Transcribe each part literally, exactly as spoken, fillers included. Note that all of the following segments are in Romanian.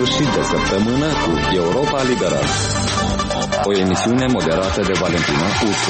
sfârșit de săptămână cu Europa Liberă, o emisiune moderată de Valentina Uțu.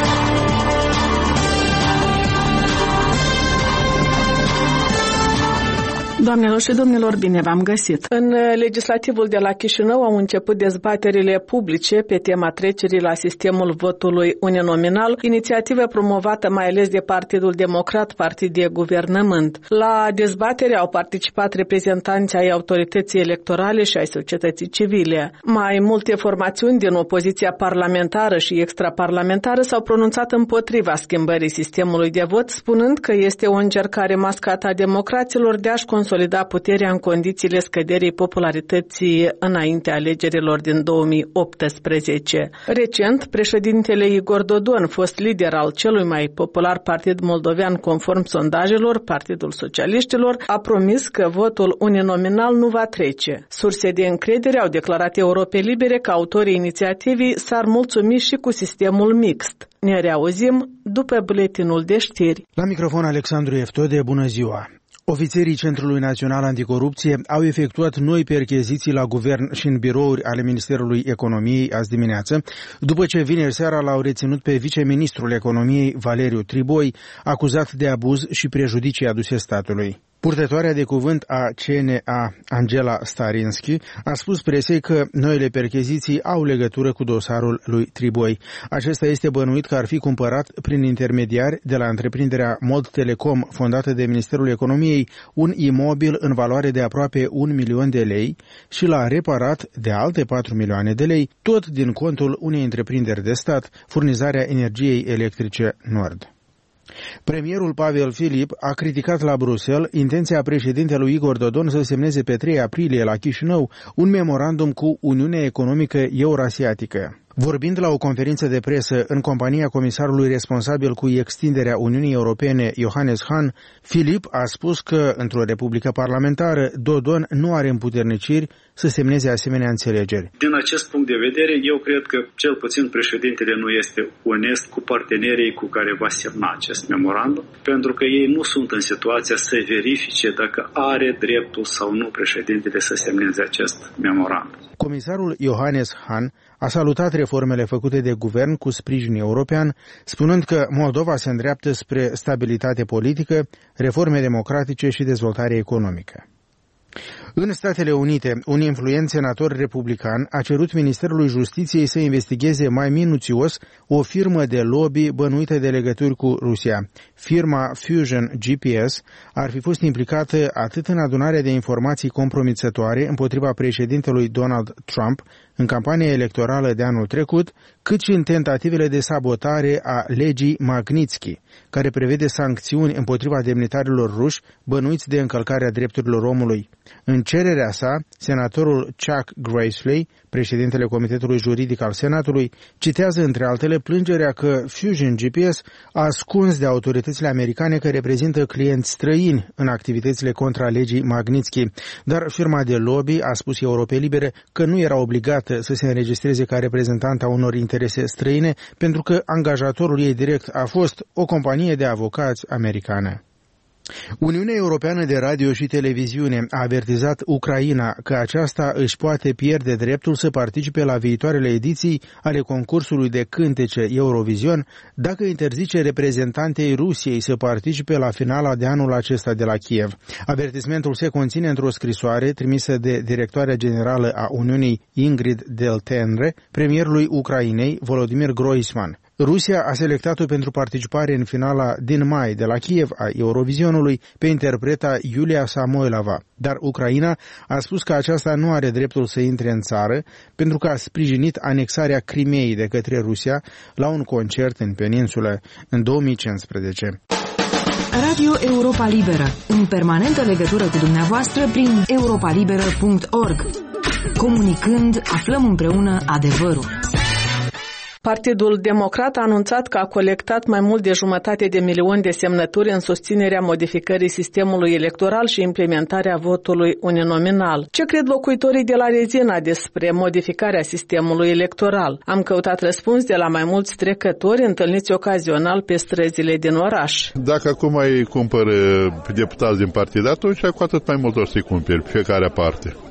Doamnelor și domnilor, bine v-am găsit! În legislativul de la Chișinău au început dezbaterile publice pe tema trecerii la sistemul votului uninominal, inițiativă promovată mai ales de Partidul Democrat, partid de guvernământ. La dezbatere au participat reprezentanți ai autorității electorale și ai societății civile. Mai multe formațiuni din opoziția parlamentară și extraparlamentară s-au pronunțat împotriva schimbării sistemului de vot, spunând că este o încercare mascată a democraților de a-și consolida puterea în condițiile scăderii popularității înaintea alegerilor din două mii optsprezece. Recent, președintele Igor Dodon, fost lider al celui mai popular partid moldovean conform sondajelor, Partidul Socialiștilor, a promis că votul uninominal nu va trece. Surse de încredere au declarat Europei Libere că autorii inițiativii s-ar mulțumi și cu sistemul mixt. Ne reauzim după buletinul de știri. La microfon Alexandru Eftode, bună ziua! Ofițerii Centrului Național Anticorupție au efectuat noi percheziții la guvern și în birouri ale Ministerului Economiei azi dimineață, după ce vineri seara l-au reținut pe viceministrul Economiei Valeriu Triboi, acuzat de abuz și prejudicii aduse statului. Purtătoarea de cuvânt a C N A, Angela Starinski, a spus presei că noile percheziții au legătură cu dosarul lui Triboi. Acesta este bănuit că ar fi cumpărat prin intermediari de la întreprinderea Mod Telecom, fondată de Ministerul Economiei, un imobil în valoare de aproape un milion de lei și l-a reparat de alte patru milioane de lei, tot din contul unei întreprinderi de stat, Furnizarea Energiei Electrice Nord. Premierul Pavel Filip a criticat la Bruxelles intenția președintelui Igor Dodon să semneze pe trei aprilie la Chișinău un memorandum cu Uniunea Economică Eurasiatică. Vorbind la o conferință de presă în compania comisarului responsabil cu extinderea Uniunii Europene, Johannes Hahn, Filip a spus că, într-o republică parlamentară, Dodon nu are împuterniciri să semneze asemenea înțelegeri. Din acest punct de vedere, eu cred că cel puțin președintele nu este onest cu partenerii cu care va semna acest memorandum, pentru că ei nu sunt în situația să verifice dacă are dreptul sau nu președintele să semneze acest memorandum. Comisarul Johannes Hahn a salutat reformele făcute de guvern cu sprijin european, spunând că Moldova se îndreaptă spre stabilitate politică, reforme democratice și dezvoltare economică. În Statele Unite, un influent senator republican a cerut Ministerului Justiției să investigheze mai minuțios o firmă de lobby bănuită de legături cu Rusia. Firma Fusion G P S ar fi fost implicată atât în adunarea de informații compromițătoare împotriva președintelui Donald Trump în campania electorală de anul trecut, cât și în tentativele de sabotare a legii Magnitsky, care prevede sancțiuni împotriva demnitarilor ruși bănuiți de încălcarea drepturilor omului. În cererea sa, senatorul Chuck Grassley, președintele Comitetului Juridic al Senatului, citează între altele plângerea că Fusion G P S a ascuns de autoritățile americane că reprezintă clienți străini în activitățile contra legii Magnitsky, dar firma de lobby a spus Europei Libere că nu era obligată să se înregistreze ca reprezentant a unor interese străine, pentru că angajatorul ei direct a fost o companie de avocați americană. Uniunea Europeană de Radio și Televiziune a avertizat Ucraina că aceasta își poate pierde dreptul să participe la viitoarele ediții ale concursului de cântece Eurovision dacă interzice reprezentantei Rusiei să participe la finala de anul acesta de la Kiev. Avertismentul se conține într-o scrisoare trimisă de directoarea generală a Uniunii Ingrid Deltenre, premierului Ucrainei Volodymyr Groisman. Rusia a selectat-o pentru participare în finala din mai de la Kiev a Eurovisionului pe interpreta Iulia Samoilova, dar Ucraina a spus că aceasta nu are dreptul să intre în țară pentru că a sprijinit anexarea Crimeei de către Rusia la un concert în peninsulă în două mii cincisprezece. Radio Europa Liberă, în permanentă legătură cu dumneavoastră prin europa liberă punct org. Comunicând, aflăm împreună adevărul. Partidul Democrat a anunțat că a colectat mai mult de jumătate de milion de semnături în susținerea modificării sistemului electoral și implementarea votului uninominal. Ce cred locuitorii de la Rezina despre modificarea sistemului electoral? Am căutat răspuns de la mai mulți trecători întâlniți ocazional pe străzile din oraș. Dacă acum mai cumpăr deputați din partid, atunci cu atât mai mult o să-i cumperi fiecare parte.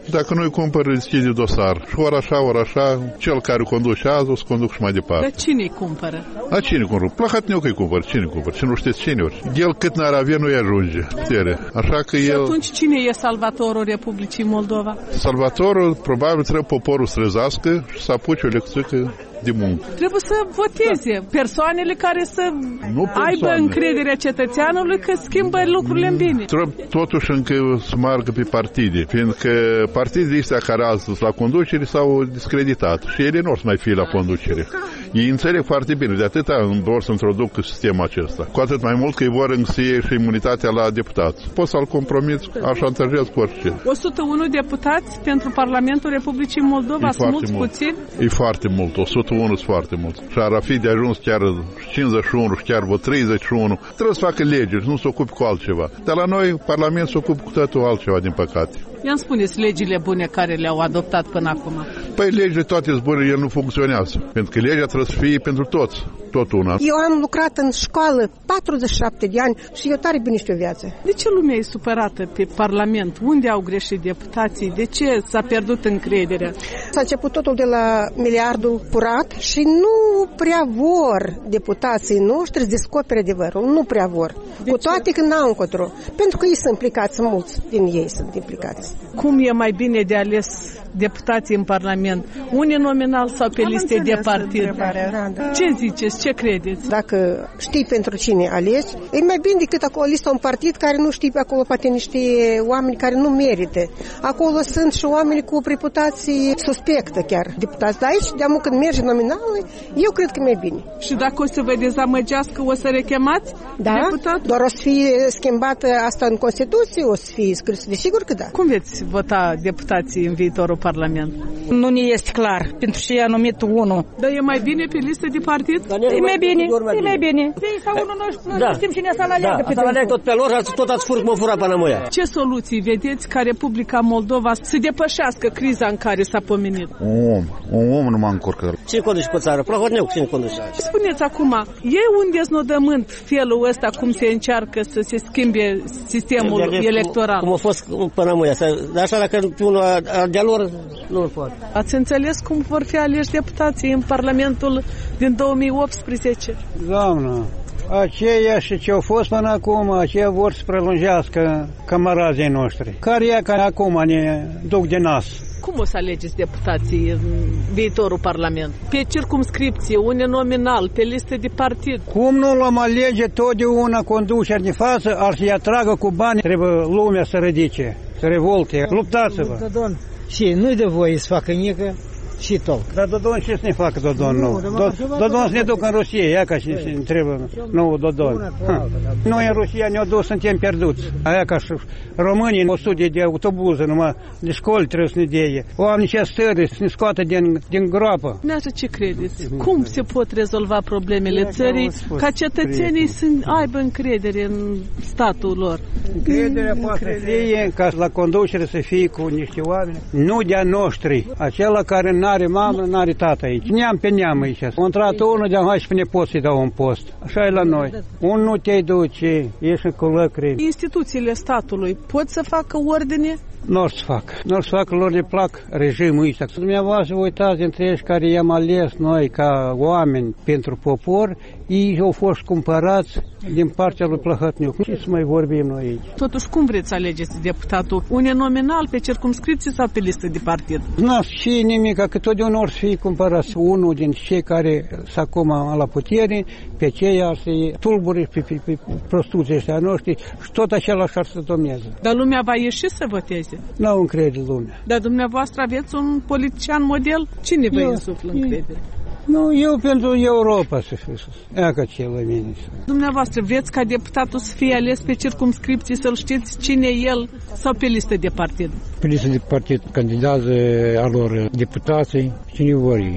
Dacă nu-i cumpăr, deschide dosar. Și ori așa, ori așa, cel care conduce azi o să conduc și mai departe. Dar cine-i cumpără? A cine cumpără? Plahotniuc îi cumpăr. Cine cumpără? Și nu știți cine ori. El cât n-ar avea, nu-i ajunge. Tere. Așa că și el... atunci cine e salvatorul Republicii Moldova? Salvatorul probabil trebuie poporul să răzească și să apuce o lecțică de muncă. Trebuie să voteze da. persoanele care să nu aibă încrederea cetățeanului că schimbă lucrurile în bine. Trebuie totuși încă să meargă pe partide, fiindcă partidele astea care astăzi la conducere s-au discreditat și ele nu or să mai fie la conducere. Ei înțeleg foarte bine, de atâta vor să introducă sistemul acesta. Cu atât mai mult că îi vor însăie și imunitatea la deputați. Poți să-l compromiți, așa șantajez cu orice. o sută unu deputați pentru Parlamentul Republicii Moldova, sunt mulți puțini? E foarte mult, o sută unu sunt foarte mulți. Și ar fi de ajuns chiar cincizeci și unu și chiar vreo treizeci și unu. Trebuie să facă legi, nu se ocupe cu altceva. Dar la noi, Parlamentul se ocupă cu totul altceva, din păcate. I-am spuneți legile bune care le-au adoptat până acum. Păi legile toate sunt bune, el nu funcționează. Pentru că legea trebuie să fie pentru toți. Tot una. Eu am lucrat în școală patruzeci și șapte de ani și eu tare bine știu viața. De ce lumea e supărată pe Parlament? Unde au greșit deputații? De ce s-a pierdut încrederea? S-a început totul de la miliardul furat și nu prea vor deputații noștri să descopere adevărul. Nu prea vor. De Cu toate ce? Că n-au încotro. Pentru că ei sunt implicați, mulți din ei sunt implicați. Cum e mai bine de ales deputații în Parlament? Uninominal sau pe liste de partid? Ce ziceți? Ce credeți? Dacă știi pentru cine alegi, e mai bine decât acolo listă un partid care nu știe pe acolo poate niște oameni care nu merită. Acolo sunt și oameni cu reputații suspectă chiar deputați. Dar aici, de-amul când merge nominal, eu cred că e mai bine. Și dacă o să vă dezamăgească, o să rechemați da, deputat? Doar o să fie schimbată asta în Constituție, o să fie scris, desigur că da. Cum veți vota deputații în viitorul Parlament? Nu ne este clar, pentru ce i-a numit unul. Dar e mai bine pe listă de partid? E mai bine, e mai bine. Ei sau unul, noi nu știm cine să aleagă. Da, să aleagă tot pe lor, tot ați furt mă fura până măia. Ce soluții vedeți ca Republica Moldova să depășească criza în care s-a pomenit? Un om, un om nu m-a încurcat. Cine conduce pe țară? Plahotniuc, cine conduce? Spuneți acum, e un deznodământ felul ăsta cum se încearcă să se schimbe sistemul de electoral? Cum, cum a fost până măia. Dar așa dacă unul de-a lor, nu poate. Ați înțeles cum vor fi aleși deputații în Parlamentul din două mii optsprezece? Doamnă, aceia și ce au fost până acum, aceia vor să prelungească camarazii noștri. Care e care acum ne duc de nas? Cum o să alegeți deputații în viitorul Parlament? Pe circumscripție, uninominal, pe liste de partid? Cum nu l-am alege totdeauna conduceri de față, ar să-i atragă cu bani, trebuie lumea să ridice, să revolte. Luptați-vă! Și nu-i de voie să facă nică și tot. Dar Dodon ce să ne facă Dodon nou? Dodon să ne ducă în Rusia, ia ca și ne trebuie nou Dodon. Noi în Rusia ne-au dus, suntem pierduți. Aia ca și românii, o sută de autobuze, numai de școli trebuie să ne deie. Oamenii ce stări să ne scoată din, din groapă. Dumneavoastră ce credeți? Cum se pot rezolva problemele țării ca cetățenii să aibă încredere în statul lor? Încrederea poate fie ca la conducere să fie cu niște oameni, nu de-a noștri, acela care n-are mamă, n-are tată aici. Neam pe neam aici. A intrat unul de-a hai și pe nepot să-i dau un post. Așa e la noi. Un nu te-ai duce, ieși cu lăcri. Instituțiile statului pot să facă ordine? Nu o să facă. Nu o să facă, lor le plac regimul ăsta. Dumneavoastră vă uitați dintre ei care i-am ales noi ca oameni pentru popor, ei au fost cumpărați din partea lui Plahotniuc. Ce să mai vorbim noi aici? Totuși, cum vreți să alegeți deputatul? Uninominal, pe circumscripție sau pe listă de partid? Nu și nimic, că totdeauna or să fie cumpărați unul din cei care sunt acum la putere, pe cei ar să-i tulburi pe, pe, pe prostuții ăștia noștri și tot același ar să domneze. Dar lumea va ieși să voteze? N-au încredere lumea. Dar dumneavoastră aveți un politician model? Cine vă insuflă încredere? Nu, eu pentru Europa să fiu sus. Ea ca ce la mine. Dumneavoastră vreți ca deputatul să fie ales pe circumscripție, să-l știți cine e el sau pe listă de partid? Pe listă de partid candidează alor deputații, cine vor ei.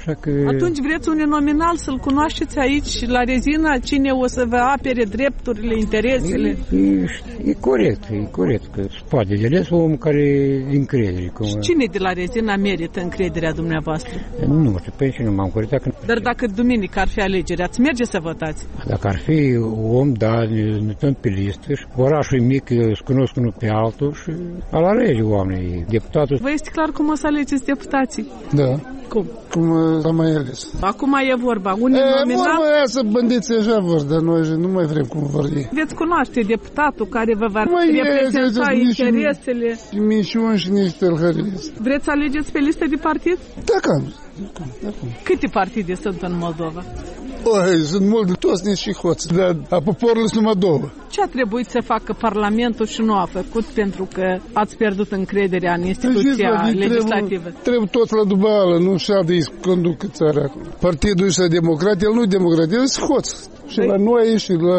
Așa că... Atunci vreți uninominal să-l cunoașteți aici, la Rezina, cine o să vă apere drepturile, interesele? E, e, e corect, e corect, că poate de ales om care e încredere. Cum... Și cine de la Rezina merită încrederea dumneavoastră? Nu știu, pe și nu m-am corectat. Că... Dar dacă duminică ar fi alegeri, ați merge să votați? Dacă ar fi om, da, ne stăm pe listă și orașul e mic, se cunosc unul pe altul și al alege oamenii, deputatul. Vă este clar cum o să alegeți deputații? Da. Cum? Cum am mai ales. Acum e vorba. Unii e, nominal... vorba aia să bandiții așa vor, dar noi nu mai vrem cum vor ei. Veți cunoaște deputatul care vă va reprezenta interesele. Și mișuni și nici tălhării. Vreți să alegeți pe listă de partid? Da, cam. Câte partide sunt în Moldova? Oi, sunt multe, toți nici și hoți, dar a poporului sunt numai două. Ce a trebuit să facă Parlamentul și nu a făcut pentru că ați pierdut încrederea în instituția legislativă? Trebuie, trebuie toți la dubală, nu și-a de conducă țara acolo. Partidul ăsta democrat, el nu e democrat, el e hoț. Și la noi și la...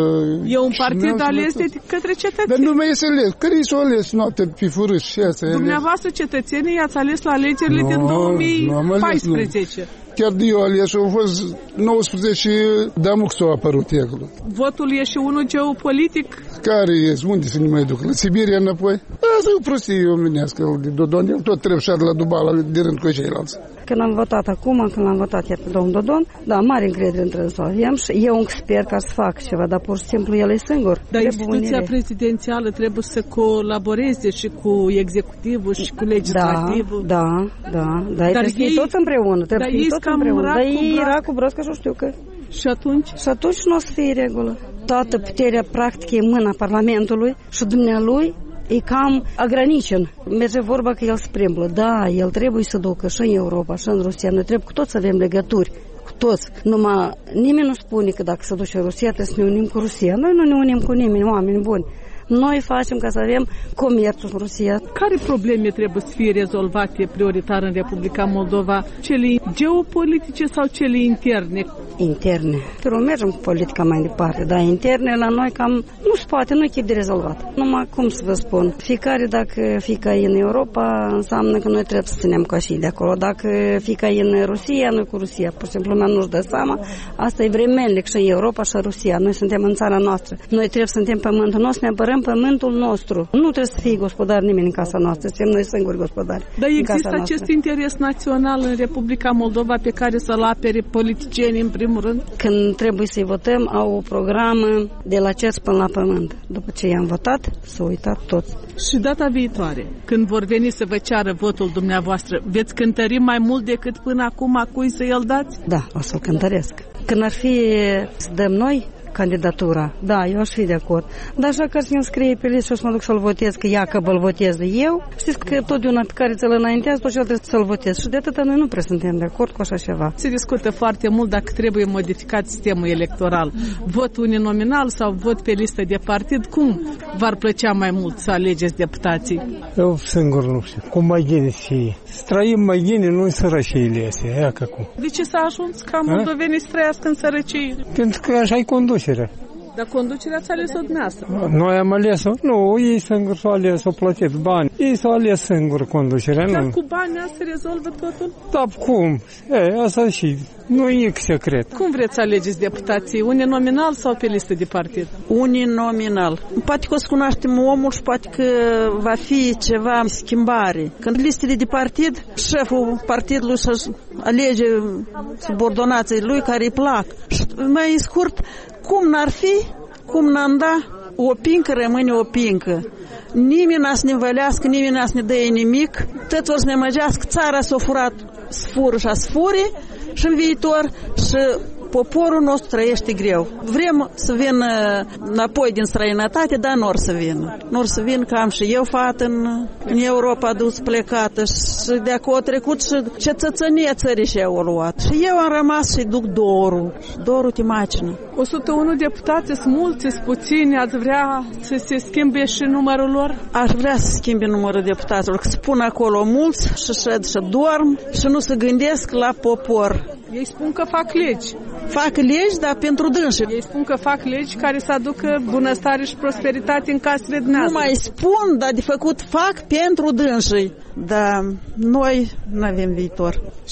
E un partid ales de către cetățeni. Dar nu mai este ales. Care i s-o ales noapte pe furâș și asta? Dumneavoastră cetățenii i-ați ales la alegerile no, din două mii paisprezece. Ales, chiar de eu ales, au fost nouăsprezece Damux au apărut acolo. Votul e și unul geopolitic? Care e? Unde să ne mai duc? La Siberia înapoi? Asta e o prostie omenească de Dodon. El tot trebuie să la Dubala de rând cu ceilalți. Când am votat acum, când l-am votat iar pe domnul Dodon, da, mare încredere între să avem și eu sper ca să fac ceva, dar pur și simplu el e singur. Dar instituția prezidențială trebuie să colaboreze și cu executivul și cu legislativul. Da, da, da, dar trebuie să fie toți împreună, trebuie să fie toți împreună. Dar ei era cu broască și o știu că... Și atunci? Și atunci nu o să fie regulă. Toată puterea practică e în mâna Parlamentului și dumnealui e cam agranicen. Merge vorba că el se premblă. Da, el trebuie să ducă și în Europa, și în Rusia. Noi trebuie cu toți să avem legături. Cu toți. Numai nimeni nu spune că dacă se duce în Rusia trebuie să ne unim cu Rusia. Noi nu ne unim cu nimeni, oameni buni. Noi facem ca să avem comerțul în Rusia. Care probleme trebuie să fie rezolvate prioritar în Republica Moldova? Cele geopolitice sau cele interne? Interne. Pero mergem cu politica mai departe, dar interne la noi cam nu se poate, nu e chip de rezolvat. Numai cum să vă spun, fiecare dacă fiecare e în Europa înseamnă că noi trebuie să ținem coșii de acolo. Dacă fiecare e în Rusia, noi cu Rusia. Pur și simplu nu-și dă seama. Asta e vremelnic și în Europa și în Rusia. Noi suntem în țara noastră. Noi trebuie să suntem pământul nostru, ne apărăm pământul nostru. Nu trebuie să fie gospodar nimeni în casa noastră, suntem noi singuri gospodari. Dar există acest interes național în Republica Moldova pe care să-l apere politicienii în primul rând? Când trebuie să-i votăm, au o programă de la cer până la pământ. După ce i-am votat, s-au uitat toți. Și data viitoare, când vor veni să vă ceară votul dumneavoastră, veți cântări mai mult decât până acum cui să îl dați? Da, o să-l cântăresc. Când ar fi să dăm noi candidatura, da, eu aș fi de acord. Dar așa că să-mi scrie pe listă și să mă duc să-l votez, că ia că îl votez eu, știți că tot de una pe care ți-l înaintează, tot el trebuie să-l votez. Și de atâta noi nu prea suntem de acord cu așa ceva. Se discută foarte mult dacă trebuie modificat sistemul electoral. Vot uninominal sau vot pe listă de partid, cum v-ar plăcea mai mult să alegeți deputații? Eu singur nu știu. Cum mai bine să fie? Să trăim mai bine, nu în sărăciile astea, ea că cum. De ce s-a ajuns ca moldovenii să trăiască în sărăcie? Pentru că așa-i conducerea. Dar conducerea ați ales-o dumneavoastră. Noi am ales-o? Nu, ei singuri s-au ales, au plătit bani. Ei s-au ales singur conducerea. Dar nu. cu banii se rezolvă totul? Da, cum? E, asta și nu e secret. Cum vreți să alegeți deputații? Uninominal sau pe listă de partid? Uninominal. Poate că o să cunoaștem omul și poate că va fi ceva schimbare. Când listele de partid, șeful partidului să alege subordonații lui care îi plac. Și mai scurt, cum n-ar fi, cum n-am da, o pincă rămâne o pincă. Nimeni n-a să ne învălească, nimeni n-a să ne dă nimic, toți o să ne măgească, țara s-a furat, sfură și a sfuri și în viitor și poporul nostru trăiește greu. Vrem să vină înapoi din străinătate, dar nu or să vină. Nu or să vină, că am și eu fată în, în Europa dus plecată și de acolo trecut și cetățenie țării și eu o luat. Și eu am rămas și duc dorul. Dorul te macină. o sută unu deputați sunt mulți, sunt puțini, ați vrea să se schimbe și numărul lor? Aș vrea să schimbe numărul deputaților, că spun acolo mulți și șed și dorm și nu se gândesc la popor. Ei spun că fac legi. Fac legi, dar pentru dânsi. Ei spun că fac legi care să aducă bunăstare și prosperitate în casele dumneavoastră. Nu mai spun, dar de făcut fac pentru dânsi. Dar noi nu avem viitor. Și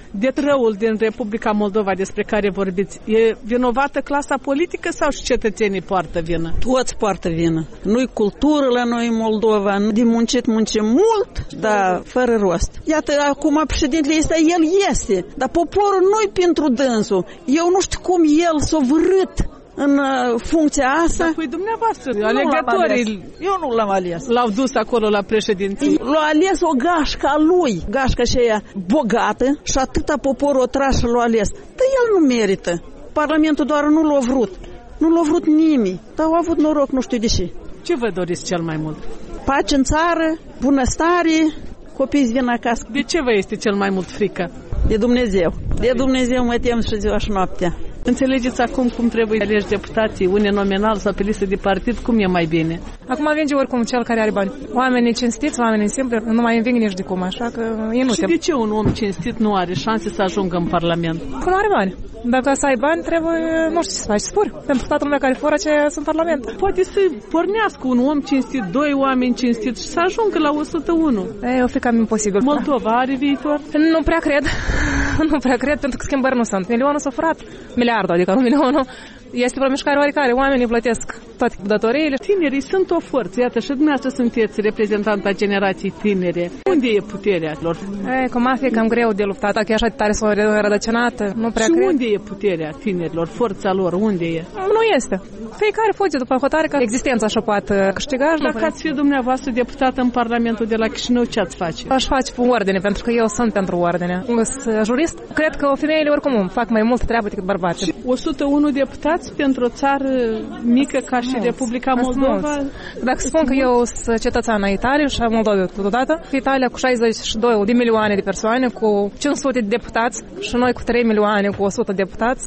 De răul din Republica Moldova despre care vorbiți, e vinovată clasa politică sau și cetățenii poartă vină? Toți poartă vină. Nu-i cultură la noi în Moldova, de muncit muncim mult, dar fără rost. Iată, acum președintele este, el este, dar poporul nu-i pentru dânsul. Eu nu știu cum el s-a vărât în funcția asta. Dar păi dumneavoastră, alegătorii... Eu nu l-am ales. L-au dus acolo la președinție. L-a ales o gașcă a lui, gașca aceea bogată și atâta poporul o trașă l-a ales. Dar el nu merită. Parlamentul doar nu l-a vrut. Nu l-a vrut nimeni. Dar au avut noroc, nu știu de ce. Ce vă doriți cel mai mult? Pace în țară, bunăstare, copiii să vină acasă. De ce vă este cel mai mult frică? De Dumnezeu. De Dumnezeu mă tem și ziua și noaptea. Înțelegeți acum cum trebuie alegi deputații, uninominal sau pe listă de partid, cum e mai bine? Acum vinde oricum cel care are bani. Oamenii cinstiți, oamenii simpli, nu mai înving nici de cum, așa că e nu. Și de ce un om cinstit nu are șanse să ajungă în Parlament? Că nu are bani. Dacă să ai bani, trebuie, nu știu ce să faci, să furi. Pentru toată lumea care fură, ce sunt în Parlament. Poate să pornească un om cinstit, doi oameni cinstiți și să ajungă la o sută unu. E, o fi cam imposibil. Moldova are viitor? Nu prea cred. Nu prea cred, pentru că schimbări nu sunt. Milionul s-a furat. Miliardul, adică nu milionul. Este o mișcare oarecare. Oamenii plătesc toate datoriile. Tinerii sunt o forță. Iată, și dumneavoastră sunteți reprezentanta generației tinere. Unde e puterea lor? E, cu mafia e cam greu de luptat. Dacă e așa de tare s-o rădăcinată, nu prea și cred. unde e puterea tinerilor? Forța lor, unde e? Nu este. Fiecare fuge după hotare că existența așa poate câștiga. Dacă ați fi dumneavoastră deputat în Parlamentul de la Chișinău, ce ați face? Aș face cu ordine, pentru că eu sunt pentru ordine. Sunt jurist. Cred că femeile oricum fac mai multă treabă decât bărbații. o sută unu deputați pentru o țară mică ca și mulți. Republica Moldova? Dacă spun că eu sunt cetățean a Italiei și a Moldovei totodată, Italia cu șaizeci și doi de milioane de persoane, cu cinci sute de deputați și noi cu trei milioane cu o sută de deputați,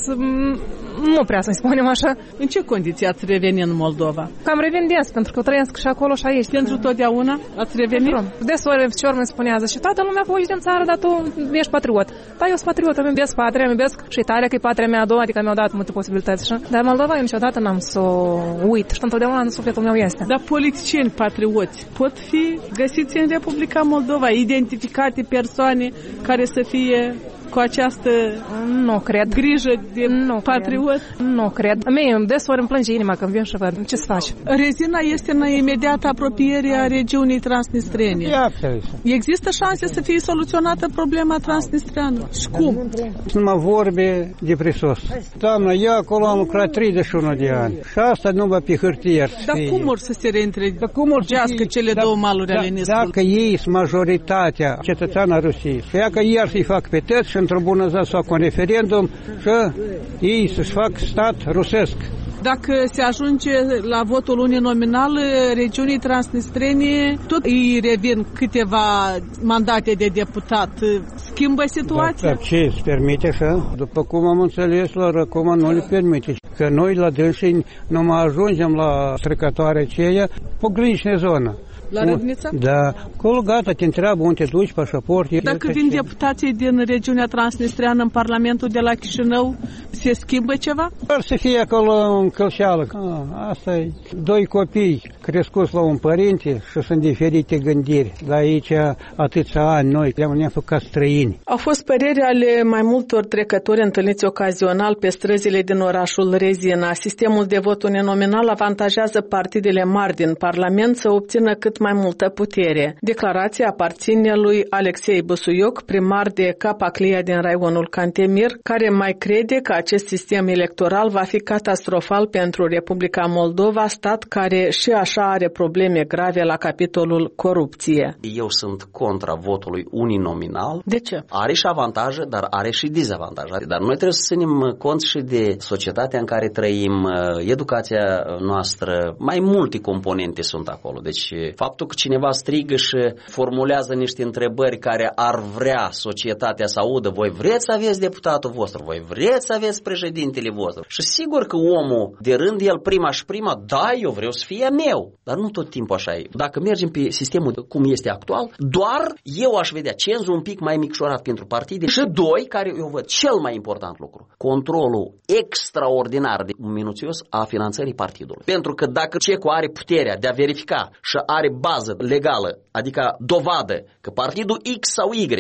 nu prea să-i spunem așa. În ce condiții ați reveni în Moldova? Cam revin des, pentru că trăiesc și acolo și aici. Pentru totdeauna ați revenit? Desori ficior îmi spunea, și toată lumea fugi din țară, dar tu ești patriot. Da, eu sunt patriot, îmi iubesc patria, îmi iubesc și Italia, că e patria mea a doua, adică mi-au dat multe posibilități. Și? Dar Moldova eu niciodată n-am să o uit și întotdeauna în sufletul meu este. Dar politicieni patrioți pot fi găsiți în Republica Moldova, identificate persoane care să fie cu această nu cred. grijă de nu patriot? Cred. Nu cred. Mie desori îmi plânge inima când vin și văd. Ce să faci? Rezina este în imediată apropiere a regiunii transnistrene. Există șanse să fie soluționată problema transnistreană? Și cum? Numai vorbe de prisos. Doamna, eu acolo am lucrat treizeci și unu de ani. Și asta numai pe hârtie. Dar cum or să se reîntregească cele două maluri ale Nistrului? Dacă ei sunt majoritatea cetățeană a Rusiei, să ia că iar să-i fac pe tăți și într-o bună zi să fac un referendum și ei să-și fac stat rusesc. Dacă se ajunge la votul uninominal, regiunii transnistrene tot îi revin câteva mandate de deputat. Schimbă situația? Dar ce îți permite așa? După cum am înțeles, la Răcoma nu le permite. Că noi la dânsii nu mai ajungem la trecătoare aceea pe granične zonă. La Râbnița? Da. Acolo gata, te întreabă unde te duci, pașaport. Dacă vin deputații din regiunea transnistreană în Parlamentul de la Chișinău, se schimbă ceva? Ar să fie acolo în călșeală. Asta e doi copii crescuți la un părinte și sunt diferite gândiri. La aici atâția ani noi le-am făcut străini. Au fost păreri ale mai multor trecători întâlniți ocazional pe străzile din orașul Rezina. Sistemul de vot uninominal avantajează partidele mari din Parlament să obțină cât mai multă putere. Declarația aparține lui Alexei Busuioc, primar de Capaclia din raionul Cantemir, care mai crede că acest sistem electoral va fi catastrofal pentru Republica Moldova, stat care și așa are probleme grave la capitolul corupție. Eu sunt contra votului uninominal. De ce? Are și avantaje, dar are și dezavantaje. Dar noi trebuie să ținem cont și de societatea în care trăim, educația noastră, mai multe componente sunt acolo. Deci faptul că cineva strigă și formulează niște întrebări care ar vrea societatea să audă, voi vreți să aveți deputatul vostru, voi vreți să aveți președintele vostru. Și sigur că omul, de rând el prima și prima, da, eu vreau să fie meu. Dar nu tot timpul așa e. Dacă mergem pe sistemul cum este actual, doar eu aș vedea cenzul un pic mai micșorat pentru partide și doi, care eu văd cel mai important lucru, controlul extraordinar de minuțios a finanțării partidului. Pentru că dacă cecul are puterea de a verifica și are bază legală, adică dovadă că partidul X sau Y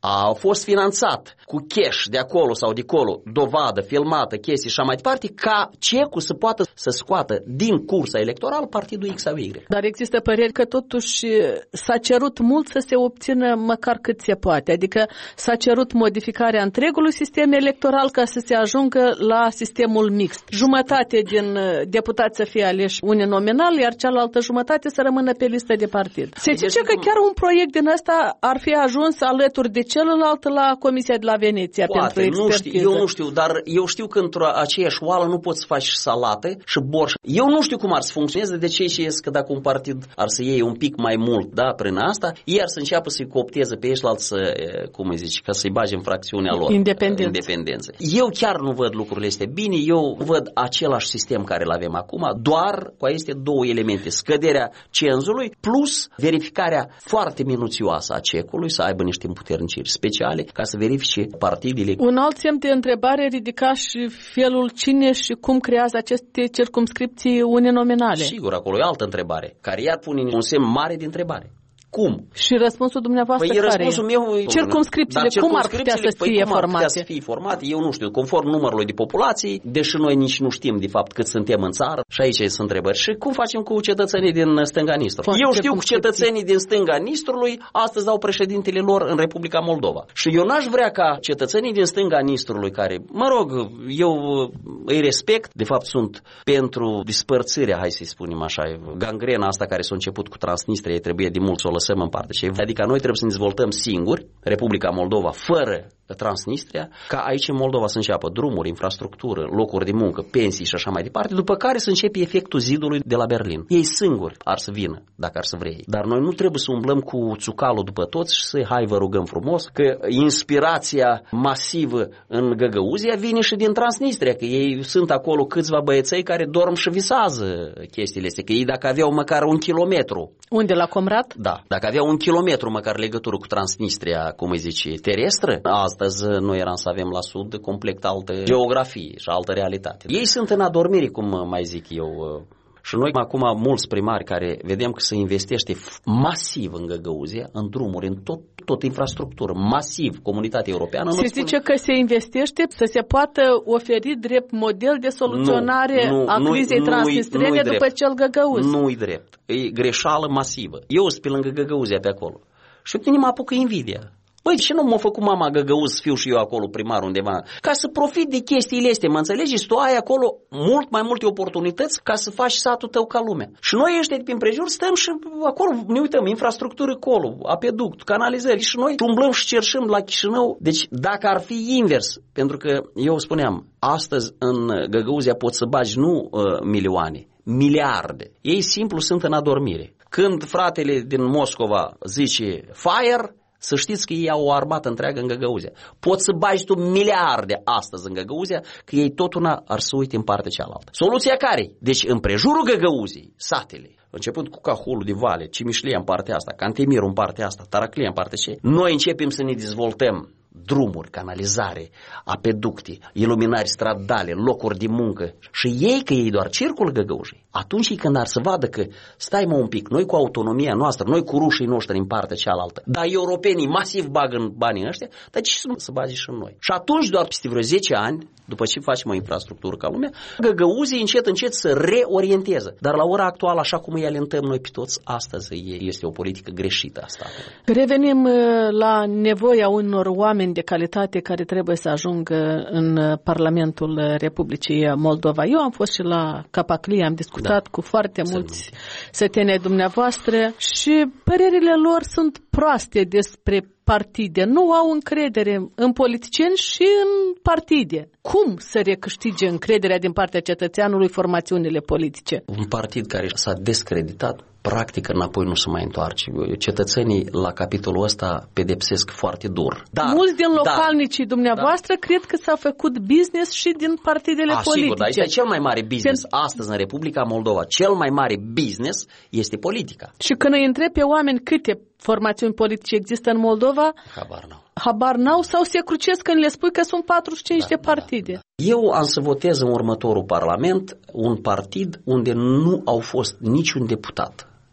a fost finanțat cu cash de acolo sau de acolo, dovadă, filmată, chestii și așa mai departe, ca cecul să poată să scoată din cursa electorală partidul X sau Y. Dar există păreri că totuși s-a cerut mult să se obțină măcar cât se poate, adică s-a cerut modificarea întregului sistem electoral ca să se ajungă la sistemul mixt. Jumătate din deputați să fie aleși uninominal, iar cealaltă jumătate să rămână pe listă de partid. Se zice că chiar un proiect din ăsta ar fi ajuns alături de celălalt la Comisia de la Veneția. Poate, pentru expertiză. Nu știu, eu nu știu, dar eu știu că într-o aceeași oală nu poți să faci salată și borș. Eu nu știu cum ar să funcționeze, de ce și că dacă un partid ar să iei un pic mai mult, da, prin asta, iar să înceapă să-i coopteze pe ăștilalți să, cum îi zici, ca să-i bage în fracțiunea lor. Independență. Independență. Eu chiar nu văd lucrurile astea bine, eu văd același sistem care îl avem acum, doar cu aceste două elemente, scăderea cenzului plus verificarea foarte minuțioasă a cecului, să aibă niște împuterniciri speciale ca să verifice partidele. Un alt semn de întrebare ridica și felul cine și cum creează aceste circumscripții uninominale. Sigur, acolo e altă întrebare, care iar pune un semn mare de întrebare. Cum? Și răspunsul dumneavoastră păi care răspunsul meu, circumscripțiile, cum ar putea să păi fie cum ar formate? putea să fie formate? Eu nu știu, conform numărului de populații, deși noi nici nu știm de fapt cât suntem în țară, și aici sunt întrebări. Și cum facem cu cetățenii din stânga Nistrului? Eu știu că cetățenii din stânga Nistrului astăzi au președintele lor în Republica Moldova. Și eu n-aș vrea ca cetățenii din stânga Nistrului, care, mă rog, eu îi respect, de fapt sunt pentru dispărțirea, hai să-i spunem așa, gangrena asta care s-a început cu Transnistria, trebuie de mult să o lăsăm în parte. Adică noi trebuie să ne dezvoltăm singuri, Republica Moldova, fără Transnistria, ca aici în Moldova să înceapă drumuri, infrastructură, locuri de muncă, pensii și așa mai departe, după care să începe efectul zidului de la Berlin. Ei singuri ar să vină, dacă ar să vrei. Dar noi nu trebuie să umblăm cu țucalul după toți și să hai vă rugăm frumos, că inspirația masivă în Găgăuzia vine și din Transnistria, că ei sunt acolo câțiva băieței care dorm și visează chestiile astea, că ei dacă aveau măcar un kilometru. Unde, la Comrat? Da, dacă aveau un kilometru măcar legătură cu Transnistria, cum îi zice, terestră, astăzi noi eram să avem la sud complet altă geografie și altă realitate. Ei sunt în adormire, cum mai zic eu. Și noi acum mulți primari care vedem că se investește masiv în Găgăuzia, în drumuri, în tot, tot infrastructură, masiv, comunitatea europeană. Se zice că se investește să se poată oferi drept model de soluționare nu, nu, a crizei nu, transnistrene după drept. Cel Găgăuz. Nu-i drept. E greșeală masivă. Eu sunt pe lângă Găgăuzia pe acolo. Și pe mine mă apucă invidia. Băi, și nu m-a făcut mama Găgăuz să fiu și eu acolo primar undeva? Ca să profit de chestiile astea, mă înțelegi? Tu ai acolo mult mai multe oportunități ca să faci satul tău ca lumea. Și noi ăștia de prin prejur stăm și acolo ne uităm, infrastructură acolo, apeduct, canalizări și noi umblăm și cerșăm la Chișinău. Deci dacă ar fi invers, pentru că eu spuneam, astăzi în Găgăuzia poți să bagi nu uh, milioane, miliarde. Ei simplu sunt în adormire. Când fratele din Moscova zice fire, să știți că ei au o armată întreagă în Găgăuzia. Poți să bagi tu miliarde astăzi în Găgăuzia, că ei tot una ar să uite în partea cealaltă. Soluția care? Deci împrejurul Găgăuziei, satele, începând cu Cahulul de Vale, Cimișlia în partea asta, Cantemirul în partea asta, Taraclia în partea ce, noi începem să ne dezvoltăm drumuri, canalizare, apeducte, iluminari stradale, locuri de muncă. Și ei, că ei doar circulă Găgăuzii, atunci când ar să vadă că stai mă un pic, noi cu autonomia noastră, noi cu rușii noștri în partea cealaltă, dar europenii masiv bagă în banii ăștia, dar ce să nu să bage și în noi? Și atunci doar peste vreo zece ani, după ce facem o infrastructură ca lumea, Găgăuzii încet încet să reorienteze. Dar la ora actuală, așa cum îi alentăm noi pe toți, astăzi este o politică greșită asta. Revenim la nevoia unor oameni de calitate care trebuie să ajungă în Parlamentul Republicii Moldova. Eu am fost și la Capaclia, am discutat da. cu foarte mulți săteni ai dumneavoastră și părerile lor sunt proaste despre partide. Nu au încredere în politicieni și în partide. Cum să recâștige încrederea din partea cetățeanului formațiunile politice? Un partid care s-a descreditat, practic înapoi nu se mai întoarce. Cetățenii la capitolul ăsta pedepsesc foarte dur. Dar, mulți din localnicii da, dumneavoastră da. cred că s-a făcut business și din partidele A, politice. Sigur, dar este cel mai mare business Pen... astăzi în Republica Moldova. Cel mai mare business este politica. Și când îi întreb pe oameni câte formațiuni politice există în Moldova, habar n-au. Habar n-au sau se crucesc când le spui că sunt patruzeci și cinci da, de partide. Da, da. Eu am să votez în următorul parlament un partid unde nu au fost niciun deputat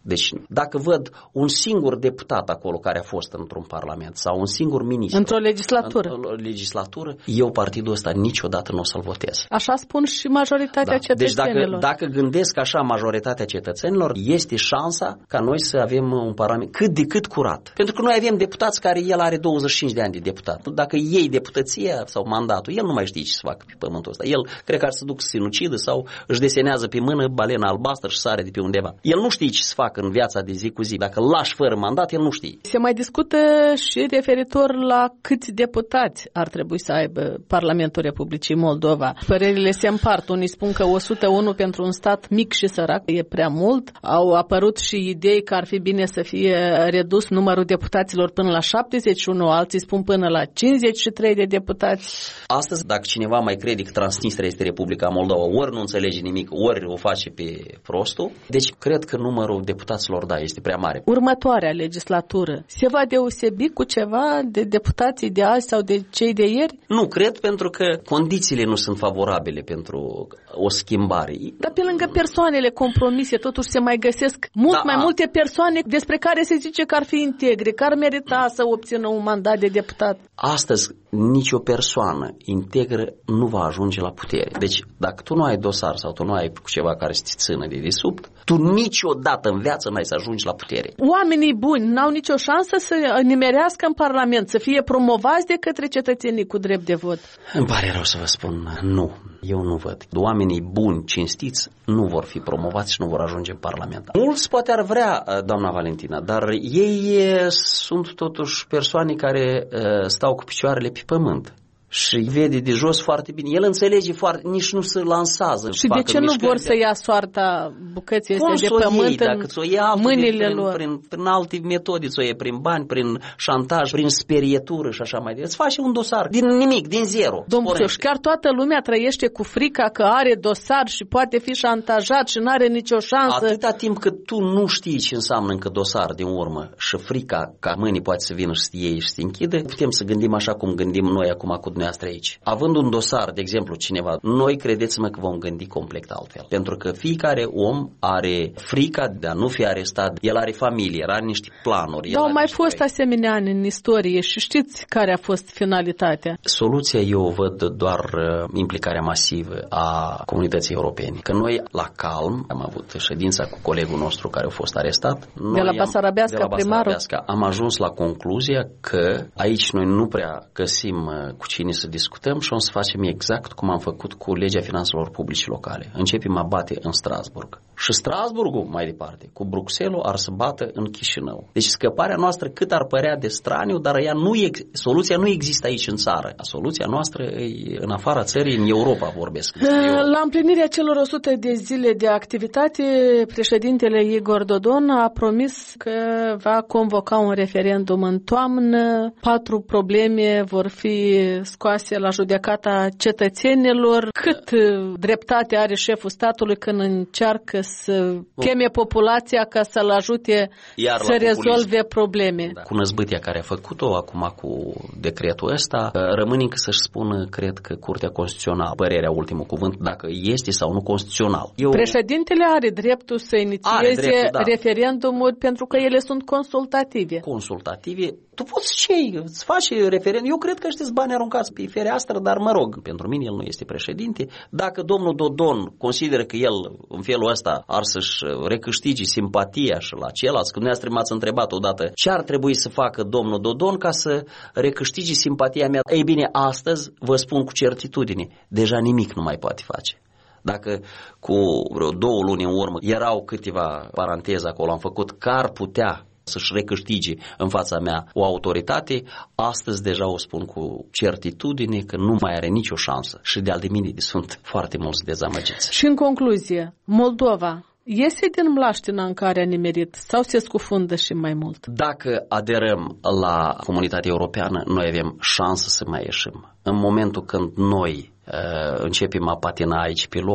Deci dacă văd un singur deputat acolo care a fost într-un parlament sau un singur ministru într-o legislatură, într-o legislatură, eu partidul ăsta niciodată nu o să-l votez. Așa spun și majoritatea da. cetățenilor. Deci dacă, dacă gândesc așa majoritatea cetățenilor, este șansa ca noi să avem un parlament cât de cât curat. Pentru că noi avem deputați care el are douăzeci și cinci de ani de deputat. Dacă iei deputăția sau mandatul, el nu mai știe ce să facă pe pământul ăsta. El cred că ar să duc să sinucidă sau își desenează pe mână balena albastră și sare de pe undeva. El nu știe ce să facă în viața de zi cu zi. Dacă îl lași fără mandat, el nu știe. Se mai discută și referitor la câți deputați ar trebui să aibă Parlamentul Republicii Moldova. Părerile se împart. Unii spun că o sută unu pentru un stat mic și sărac e prea mult. Au apărut și idei că ar fi bine să fie redus numărul deputaților până la șaptezeci și unu, alții spun până la cincizeci și trei de deputați. Astăzi, dacă cineva mai crede că Transnistria este Republica Moldova, ori nu înțelege nimic, ori o face pe prostul, deci cred că numărul deputaților, da, este prea mare. Următoarea legislatură se va deosebi cu ceva de deputații de azi sau de cei de ieri? Nu cred, pentru că condițiile nu sunt favorabile pentru o schimbare. Dar pe lângă persoanele compromise, totuși se mai găsesc mult da, mai multe persoane despre care se zice că ar fi integre, că ar merita să obțină un mandat de deputat. Astăzi, nicio persoană integră nu va ajunge la putere. Deci, dacă tu nu ai dosar sau tu nu ai ceva care să te țină de desubt, tu niciodată în viață n-ai să ajungi la putere. Oamenii buni n-au nicio șansă să nimerească în Parlament, să fie promovați de către cetățenii cu drept de vot. Îmi pare rău să vă spun, nu. Eu nu văd. Oamenii buni, cinstiți, nu vor fi promovați și nu vor ajunge în Parlament. Mulți poate ar vrea, doamna Valentina, dar ei sunt totuși persoane care stau cu picioarele pe pământ și vede de jos foarte bine. El înțelege foarte, nici nu se lansează. Și de ce nu vor să ia soarta bucății astea de pământ iei, în mâinile prin, lor? Prin, prin alte metode, să o iei prin bani, prin șantaj, prin sperietură și așa mai departe. Îți faci un dosar din nimic, din zero. Domnul, și chiar toată lumea trăiește cu frica că are dosar și poate fi șantajat și nu are nicio șansă. Atâta timp cât tu nu știi ce înseamnă încă dosar din urmă și frica ca mâinii poate să vină și să iei și să te închidă, putem să gândim așa cum gândim noi acum cu dumneavoastră aici. Având un dosar, de exemplu, cineva, noi credeți-mă că vom gândi complet altfel. Pentru că fiecare om are frica de a nu fi arestat, el are familie, are niște planuri. Dar au mai fost căi. asemenea ani în istorie și știți care a fost finalitatea? Soluția eu o văd doar uh, implicarea masivă a comunității europene. Că noi, la calm, am avut ședința cu colegul nostru care a fost arestat. De la Basarabeasca, primarul? Am ajuns la concluzia că aici noi nu prea găsim uh, cu cine să discutăm și o să facem exact cum am făcut cu legea finanțelor publice locale. Începem a bate în Strasburg. Și Strasburgul, mai departe, cu Bruxelles ar să bată în Chișinău. Deci scăparea noastră cât ar părea de straniu, dar ea nu ex- soluția nu există aici în țară. Soluția noastră e în afara țării, în Europa vorbesc. La împlinirea celor o sută de zile de activitate, președintele Igor Dodon a promis că va convoca un referendum în toamnă. Patru probleme vor fi scoase la judecata cetățenilor. Cât dreptate are șeful statului când încearcă să cheme populația ca să-l ajute Iar să rezolve probleme? Da. Cu năzbâtia care a făcut-o acum cu decretul ăsta, rămâne încă să-și spună, cred că Curtea Constituțională, părerea, ultimul cuvânt, dacă este sau nu constituțional. Eu... Președintele are dreptul să inițieze dreptul, da. referendumuri pentru că ele sunt consultative. Consultative. Tu poți ce îți faci referendum. Eu cred că ăștia bani aruncați pe fereastră, dar mă rog, pentru mine el nu este președinte. Dacă domnul Dodon consideră că el în felul ăsta ar să-și recâștige simpatia și la ceilalți, că dumneavoastră m-ați întrebat odată ce ar trebui să facă domnul Dodon ca să recâștige simpatia mea. Ei bine, astăzi vă spun cu certitudine, deja nimic nu mai poate face. Dacă cu vreo două luni în urmă erau câteva paranteze acolo, am făcut că ar putea să-și recâștige în fața mea o autoritate, astăzi deja o spun cu certitudine că nu mai are nicio șansă și de-al de mine sunt foarte mulți dezamăgiți. Și în concluzie, Moldova iese din mlaștina în care a nimerit sau se scufundă și mai mult? Dacă aderăm la comunitatea europeană, noi avem șansă să mai ieșim. În momentul când noi uh, începem a patina aici pe loc,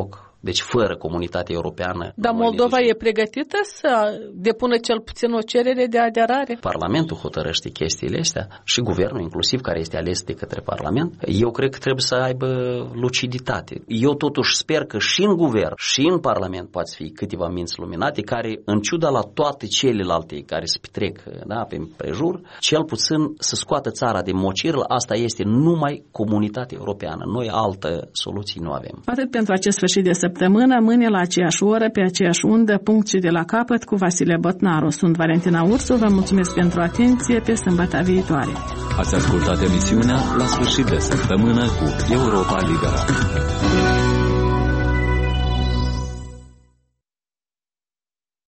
Deci fără comunitatea europeană... Dar Moldova e pregătită să depună cel puțin o cerere de aderare? Parlamentul hotărăște chestiile astea și guvernul inclusiv, care este ales de către Parlament. Eu cred că trebuie să aibă luciditate. Eu totuși sper că și în guvern și în Parlament poate fi câteva minți luminate care, în ciuda la toate celelalte care se petrec, da, pe prejur, cel puțin să scoată țara de mocirl. Asta este numai comunitatea europeană. Noi altă soluție nu avem. Atât pentru acest sfârșit de săptămână, mâine la aceeași oră, pe aceeași undă, punct și de la capăt, cu Vasile Botnaru. Sunt Valentina Ursu, vă mulțumesc pentru atenție, pe sâmbătă viitoare. Ați ascultat emisiunea La sfârșit de săptămână cu Europa Liberă.